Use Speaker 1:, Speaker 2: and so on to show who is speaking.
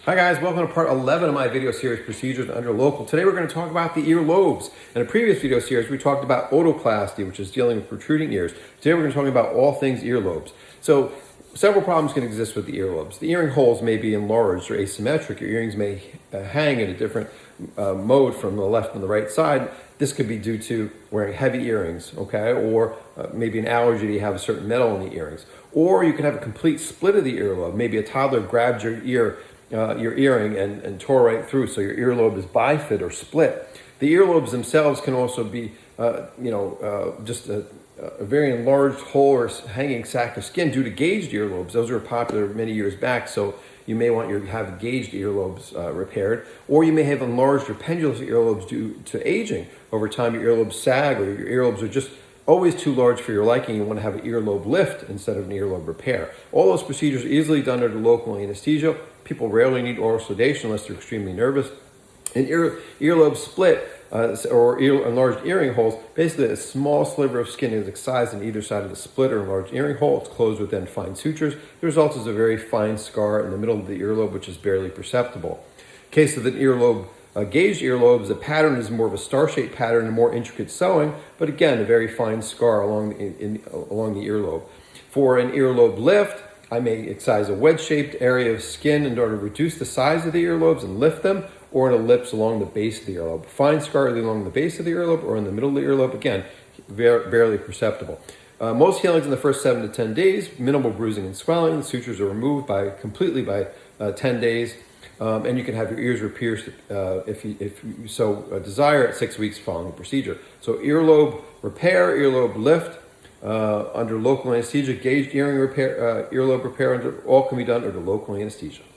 Speaker 1: Hi guys, welcome to part 11 of my video series, Procedures Under Local. Today we're going to talk about the earlobes. In a previous video series, we talked about otoplasty, which is dealing with protruding ears. Today we're going to talk about all things earlobes. So, several problems can exist with the earlobes. The earring holes may be enlarged or asymmetric. Your earrings may hang in a different mode from the left and the right side. This could be due to wearing heavy earrings, okay, or maybe an allergy to have a certain metal in the earrings. Or you could have a complete split of the earlobe. Maybe a toddler grabbed your earring and tore right through, so your earlobe is bifid or split. The earlobes themselves can also be, just a very enlarged hole or hanging sac of skin due to gauged earlobes. Those were popular many years back, so you may want to have gauged earlobes repaired, or you may have enlarged or pendulous earlobes due to aging. Over time, your earlobes sag, or your earlobes are just always too large for your liking. You want to have an earlobe lift instead of an earlobe repair. All those procedures are easily done under local anesthesia. People rarely need oral sedation unless they're extremely nervous. An earlobe split or enlarged earring holes, basically a small sliver of skin is excised on either side of the split or enlarged earring hole. It's closed with then fine sutures. The result is a very fine scar in the middle of the earlobe, which is barely perceptible. In case of an earlobe, gauged earlobes, the pattern is more of a star-shaped pattern and more intricate sewing, but again, a very fine scar along the earlobe. For an earlobe lift, I may excise a wedge-shaped area of skin in order to reduce the size of the earlobes and lift them, or an ellipse along the base of the earlobe. Fine scar along the base of the earlobe or in the middle of the earlobe, again, barely perceptible. Most healings in the first 7 to 10 days, minimal bruising and swelling. The sutures are removed completely by 10 days, and you can have your ears repierced if you so desire at 6 weeks following the procedure. So earlobe repair, earlobe lift, under local anesthesia, gauged earring repair, earlobe repair, all can be done under local anesthesia.